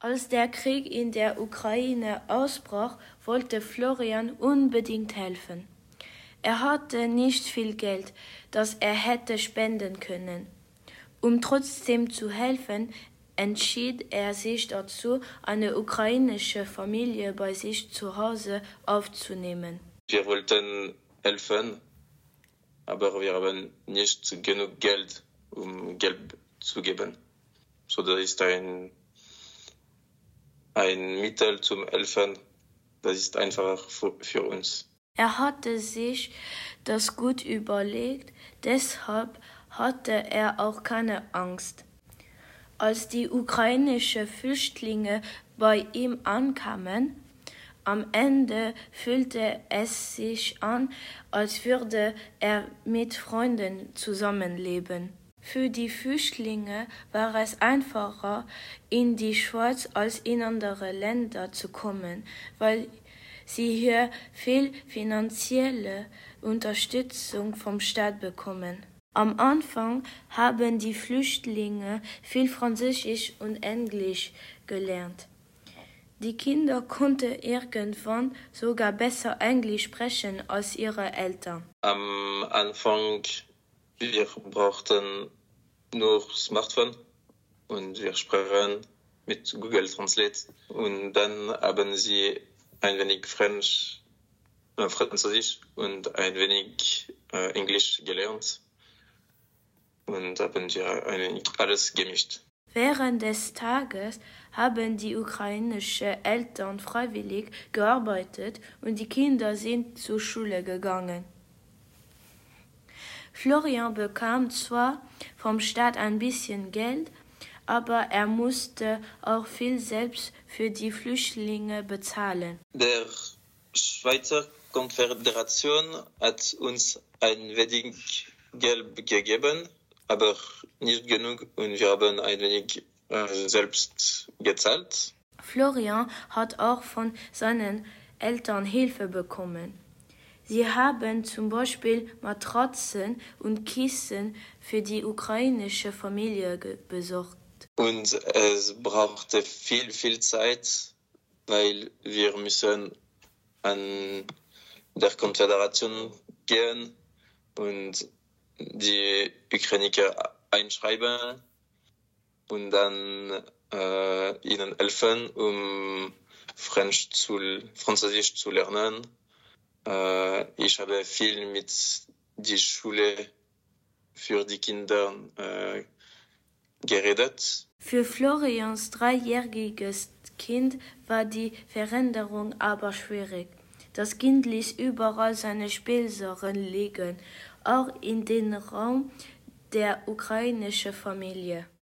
Als der Krieg in der Ukraine ausbrach, wollte Florian unbedingt helfen. Er hatte nicht viel Geld, das er hätte spenden können. Um trotzdem zu helfen, entschied er sich dazu, eine ukrainische Familie bei sich zu Hause aufzunehmen. Wir wollten helfen, aber wir haben nicht genug Geld, um Geld zu geben. So, das ist ein Mittel zum Helfen. Das ist einfach für uns. Er hatte sich das gut überlegt, deshalb hatte er auch keine Angst. Als die ukrainischen Flüchtlinge bei ihm ankamen, am Ende fühlte es sich an, als würde er mit Freunden zusammenleben. Für die Flüchtlinge war es einfacher, in die Schweiz als in andere Länder zu kommen, weil sie hier viel finanzielle Unterstützung vom Staat bekommen. Am Anfang haben die Flüchtlinge viel Französisch und Englisch gelernt. Die Kinder konnten irgendwann sogar besser Englisch sprechen als ihre Eltern. Am Anfang, wir brauchten nur Smartphone und wir sprechen mit Google Translate. Und dann haben sie ein wenig Französisch und ein wenig Englisch gelernt. Und haben wir ein wenig alles gemischt. Während des Tages haben die ukrainischen Eltern freiwillig gearbeitet und die Kinder sind zur Schule gegangen. Florian bekam zwar vom Staat ein bisschen Geld, aber er musste auch viel selbst für die Flüchtlinge bezahlen. Der Schweizer Konföderation hat uns ein wenig Geld gegeben, aber nicht genug und wir haben ein wenig selbst gezahlt. Florian hat auch von seinen Eltern Hilfe bekommen. Sie haben zum Beispiel Matratzen und Kissen für die ukrainische Familie besorgt. Und es brauchte viel Zeit, weil wir müssen an der Konföderation gehen und die Ukrainiker einschreiben und dann ihnen helfen, um Französisch zu lernen. Ich habe viel mit der Schule für die Kinder geredet. Für Florians 3-jähriges Kind war die Veränderung aber schwierig. Das Kind ließ überall seine Spielsachen liegen, auch in den Raum der ukrainischen Familie.